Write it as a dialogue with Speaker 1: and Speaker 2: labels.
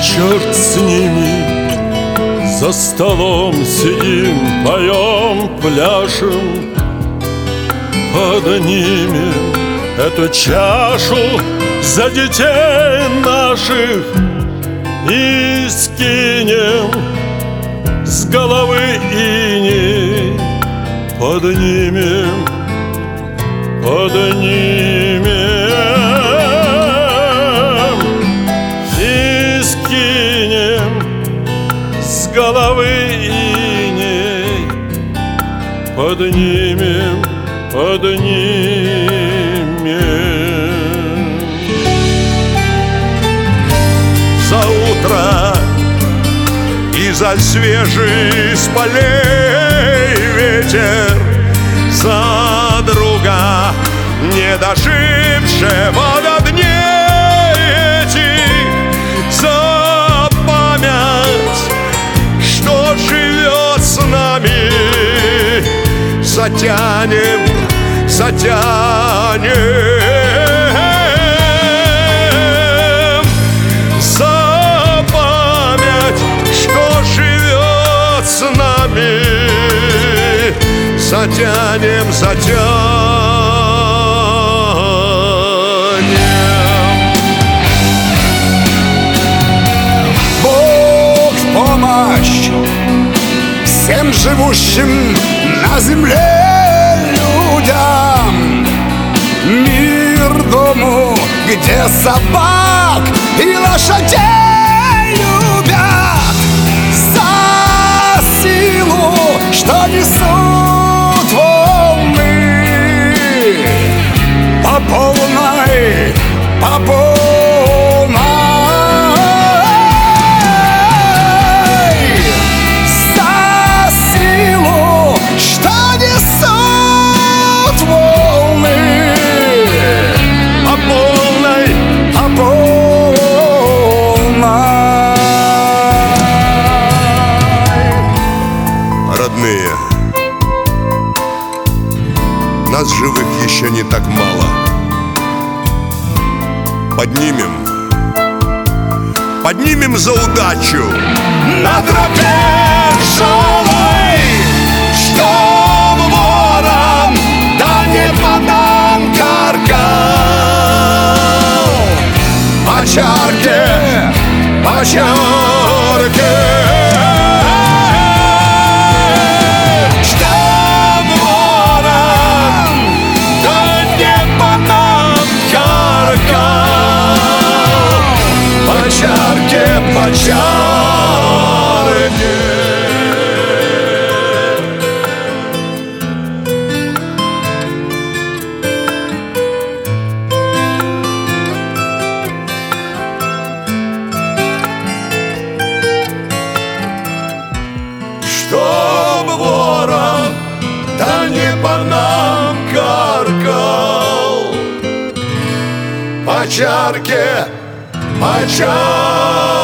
Speaker 1: черт с ними, за столом сидим, поем, пляшем. Поднимем эту чашу за детей наших и скинем с головы иней. Поднимем, поднимем и скинем с головы иней. Поднимем, поднимем.
Speaker 2: За утро и за свежий с полей ветер, за друга, не дожившего до дней этих, за память, что живет с нами. Затянем, затянем за память, что живет с нами. Затянем, затянем.
Speaker 3: Бог в помощь всем живущим на земле людям, мир дому, где собак и лошадей любят, за силу, что несут волны по полной, по полной.
Speaker 2: Родные, нас живых еще не так мало. Поднимем, поднимем за удачу
Speaker 3: На тропе тяжелой, что ворон, да не по нам каркал. По чарке, по чарке, что ворон, да не по нам каркал. По чарке, по чарке. Чтоб ворон, да не по нам каркал. По чарке, по чарке.